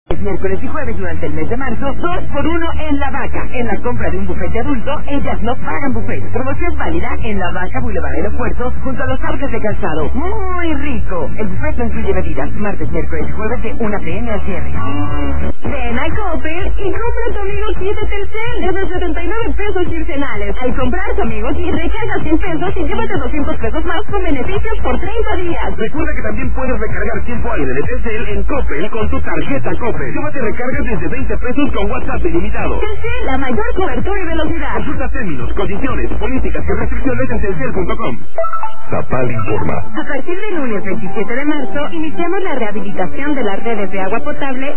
Miércoles y jueves durante el mes de marzo, 2x1 en La Vaca. En la compra de un bufete adulto, ellas no pagan buffet. Promoción válida en La Vaca, Boulevard Aeropuerto, junto a los arcos de calzado. ¡Muy rico! El buffet no incluye bebidas. Martes, miércoles y jueves de 1 p.m. al cierre. Ven a Coppel y compra a tu amigo Kit de Telcel desde 79 pesos quincenales. Al comprar a tu amigo Kit, recarga 100 pesos y llévate 200 pesos más con beneficios por 30 días. Recuerda que también puedes recargar tiempo aire de Telcel en Coppel con tu tarjeta Coppel. Llévate recargas desde 20 pesos con WhatsApp ilimitado. Telcel, la mayor cobertura y velocidad. Consulta términos, condiciones, políticas y restricciones en telcel.com. Zapal informa. A partir del lunes 27 de marzo, iniciamos la rehabilitación de las redes de agua potable